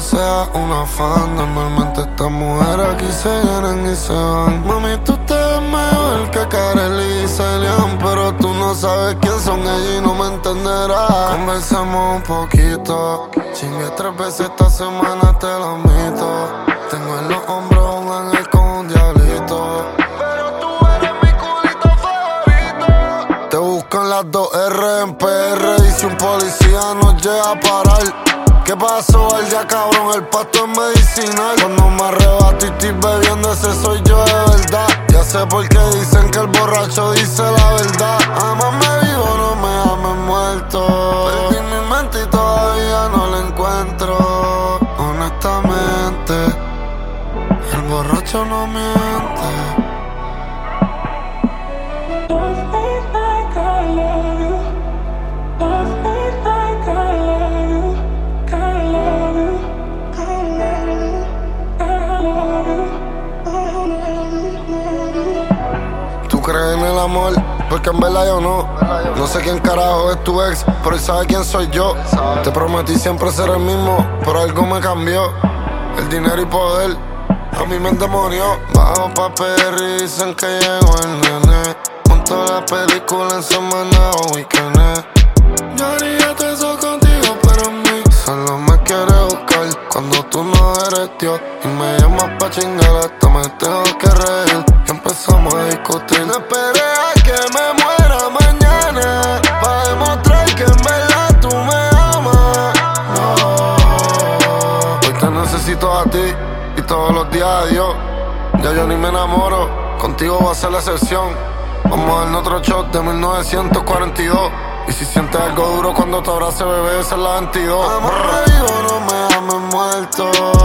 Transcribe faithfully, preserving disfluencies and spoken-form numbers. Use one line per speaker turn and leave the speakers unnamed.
seas una fan. Normalmente estas mujeres aquí se vienen y se van. Mami, tú te ves mejor que Kareli y Celian, pero tú no sabes quién son ellos y no me entenderás. Conversamos un poquito, chingué tres veces esta semana, te lo admito. Tengo en los hombros un ángel con un diablito, pero tú eres mi culito favorito. Te buscan las dos R en P R y si un policía nos llega a parar, ¿qué pasó al ya cabrón? El pasto es medicinal. Cuando me arrebato y estoy bebiendo, ese soy yo de verdad. Ya sé por qué dicen que el borracho dice la verdad. Amame vivo, no me ames muerto. Perdí mi mente y todavía no la encuentro. Honestamente, el borracho no miente. Tú crees en el amor, porque en verdad yo no. No sé quién carajo es tu ex, pero él sabe quién soy yo. Te prometí siempre ser el mismo, pero algo me cambió. El dinero y poder a mí me endemonió. Bajo pa' P R y dicen que llegó el nene. Monto la película en semana o weekend. Yo haría todo eso contigo, pero en mí solo me quiere buscar cuando tú no eres Dios. Y me llamas pa' chingar, hasta me tengo que reír. Y empezamos a discutir. No esperé a que me muera mañana pa' demostrar que en verdad tú me amas. No, hoy te necesito a ti y todos los días a Dios. Ya yo ni me enamoro, contigo va a ser la excepción. Vamos a darnos otro shot de mil novecientos cuarenta y dos. Y si sientes algo duro cuando te abrace, bebé, esa es la veintidós. Amor vivo, no me ames muerto.